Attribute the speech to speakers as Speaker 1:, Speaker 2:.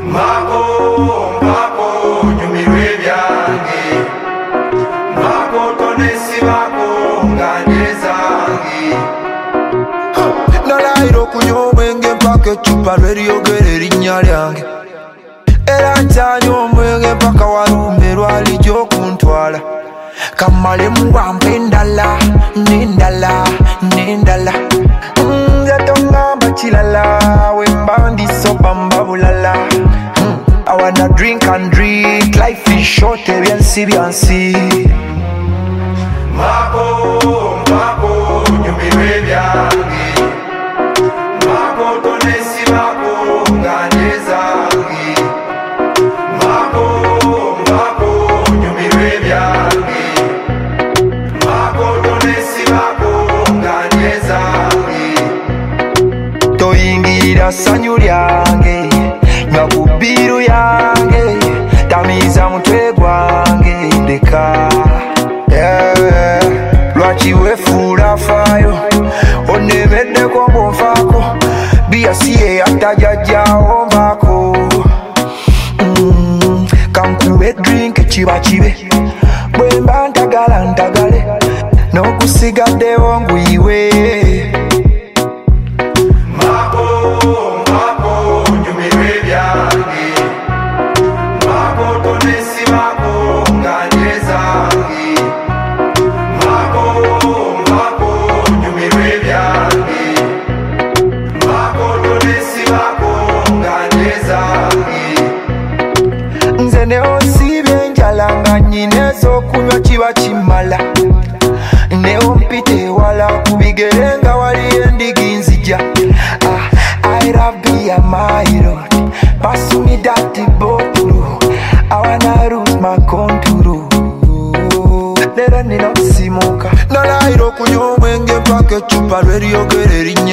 Speaker 1: Mako nyumirwe byange Mako tonesi bako nganyezange
Speaker 2: Nalairo kunywa omwenge mpaka ecupa lweriyogera erinnya lyange era nkyanywa omwenge mpaka walumbe lwalijja okuntwala kammalemu wampa endala n'endala nze tongamba kilala wemba ndisoba mba bulala I wanna drink and drink, life is short, ebyansi byansi.
Speaker 1: Mako nyumirwe byange Mako tonesi bako nganyezange Mako nyumirwe byange Mako tonesi bako nganyezange
Speaker 2: Toyingirira ssanyu lyange nywa ku bbiiru yange tamiiza mutwe gwange ndeka lwaki weefuula faayo onemeddeko mbonfaako biya si yeyatta jjajjaawo nvaako kankube drink kiba kibe bwe mba ntagale n'okusigaddewo nguyiwe
Speaker 1: nyumirwe byange Mako tonesi bako nganyezange Mako nyumirwe byange Mako tonesi bako nganyezange
Speaker 2: nze neosiibye enjala nga nnyina ez'okunywa kiba kimala neompita ewala ku bigere nga waliyo endigi nzija I love beer, my road. Pass me that bottle. I wanna lose my control. Nera nina simuka. Nalairo kunywa omwenge mpaka ecupa lweriyogera erinnya